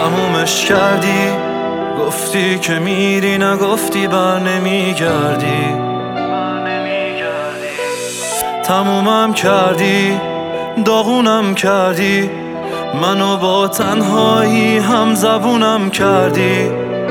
تمومش کردی، گفتی که میری نگفتی بر نمیگردی. تمومم کردی، داغونم کردی، منو با تنهایی هم زبونم کردی.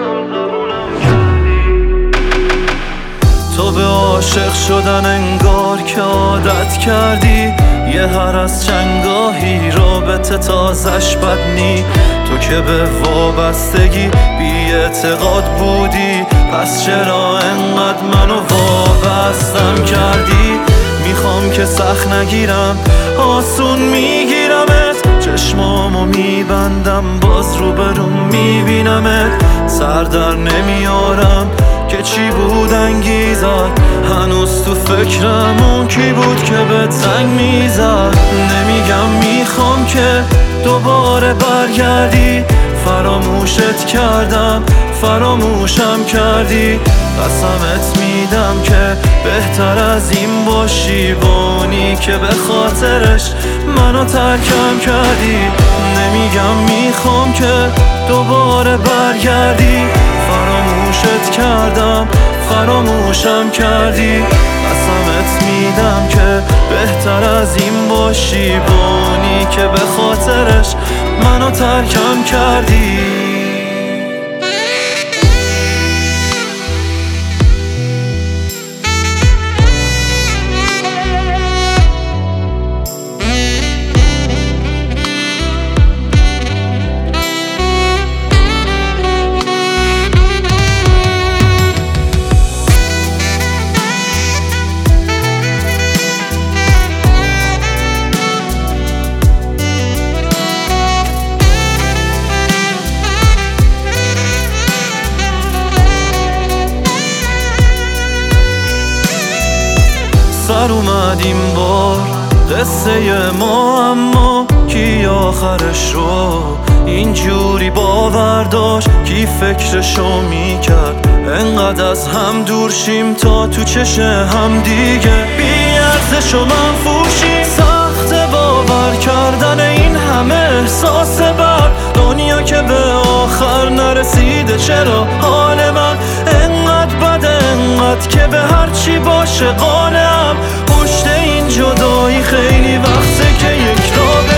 تو به عاشق شدن انگار که عادت کردی، یه هر از چنگاهی رابطه تازش بدنی. تو که به وابستگی بی اعتقاد بودی، پس چرا انقدر منو وابستم کردی؟ میخوام که سخت نگیرم، آسون میگیرمت، چشمامو میبندم باز روبروم میبینمت. سر در نمیارم که چی بود انگیزت، هنوز تو فکرم اون کی بود که به زنگ میزد. نمیگم میخوام که دوباره برگردی، فراموشت کردم فراموشم کردی. قسمت میدم که بهتر از این باشی، بونی که به خاطرش منو ترکم کردی. نمیگم میخوام که دوباره برگردی، فراموشت کردم فراموشم کردی. قسمت میدم که بهتر از این باشی، بونی که به خاطرش منو ترکم کردی. سر اومد این بار قصه ما، اما کی آخرش رو اینجوری باور داشت؟ کی فکرشو میکرد انقدر از هم دور شیم تا تو چش هم دیگه بی ارزش و منفوشیم؟ سخت باور کردن این همه احساس بد، دنیا که به آخر نرسیده. چرا حال من انقدر بده، انقدر که به هر چی باشه قانعم؟ پشت این جدایی خیلی وقته که یک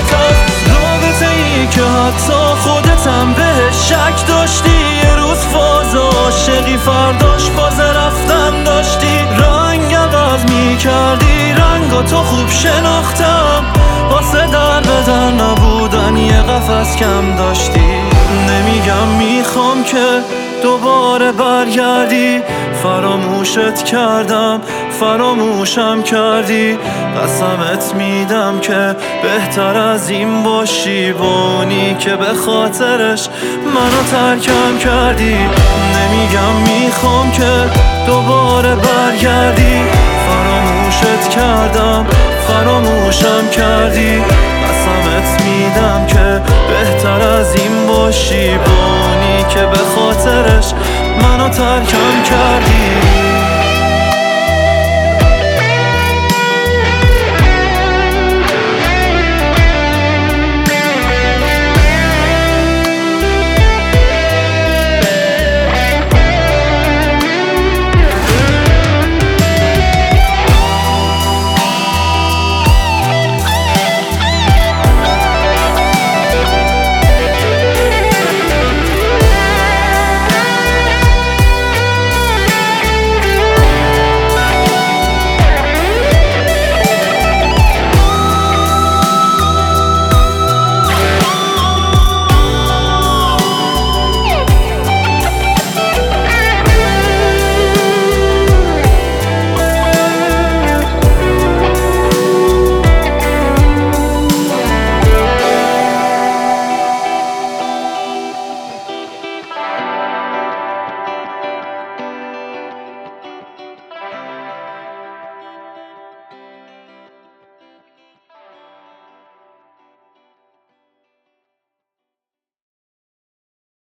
رابطه ای که حتی خودتم بهش شک داشتی. یه روز فاز عاشقی، فرداش فاز رفتن داشتی. رنگ عوض میکردی، رنگاتو خوب شناختم، واسه در بدر نبودن یه قفس کم داشتی. نمیگم میخوام که دوباره برگردی، فراموشت کردم فراموشم کردی. قسمت میدم که بهتر از این باشی، بونی که به خاطرش منو ترکم کردی. نمیگم میخوام که دوباره برگردی، فراموشت کردم فراموشم کردی. قسمت میدم که بهتر از این باشی، بونی که به خاطرش منو ترکم کردی.